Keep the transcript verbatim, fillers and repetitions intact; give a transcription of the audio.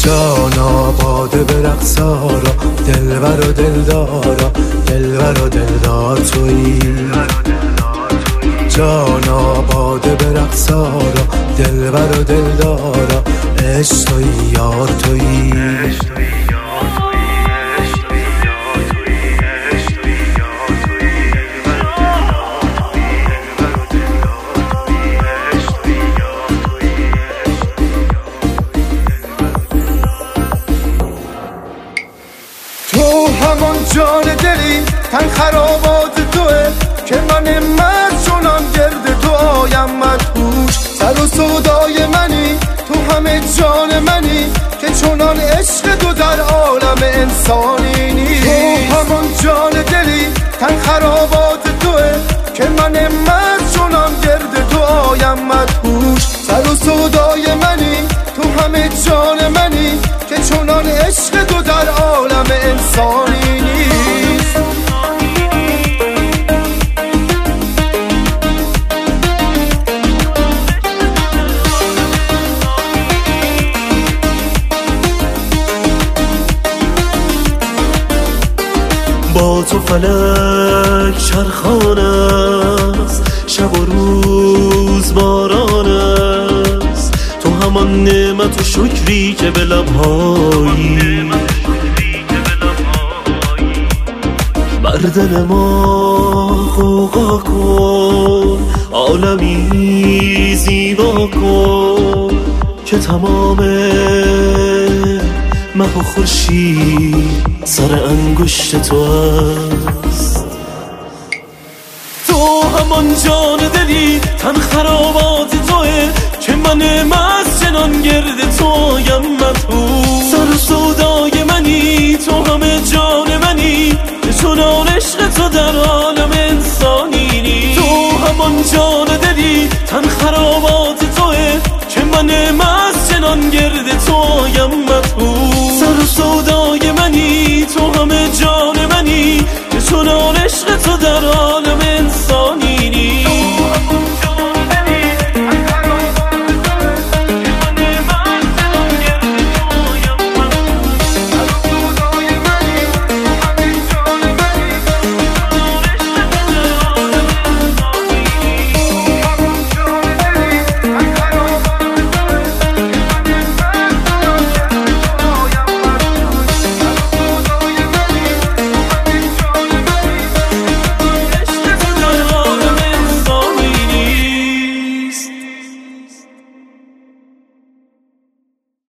جانا باده به رقصارا، دلبر و دلدارا، دلبر و دلدار تویی. جانا باده به رقصارا، دلبر و دلدارا، عشق تویی یار تویی. تو همون جان دلی تن خرابات توه که من مرد چونان گرد تو آیم مدهوش. سر و سودای منی تو همه جان منی که چونان عشق تو در عالم انسانی نیست. تو همون جان دلی تن خرابات توه که من مرد چونان گرد تو آیم مدهوش. سر و سودای منی تو همه جان منی که چونان عشق تو در عالم انسانی نیست. با تو فلک چرخان است، شب و روز باران است. تو همان نعمت و شکری که به لبهایی بر دل ما غوغا کن، عالمی زیبا کن که تمام مه و خورشید سر انگشت تو است. تو همان جان دلی تن خرابات توه که من مست چنان گرد تو آیم مدهوش. سر و سودای منی تو همه جان منی که چنان عشق تو در عالم انسانی نیست. تو همان جان دلی تن خرابات توه که من مست چنان گرد تو آیم مدهوش. سر و سودای منی تو همه جان منی که چنان عشق تو در عالم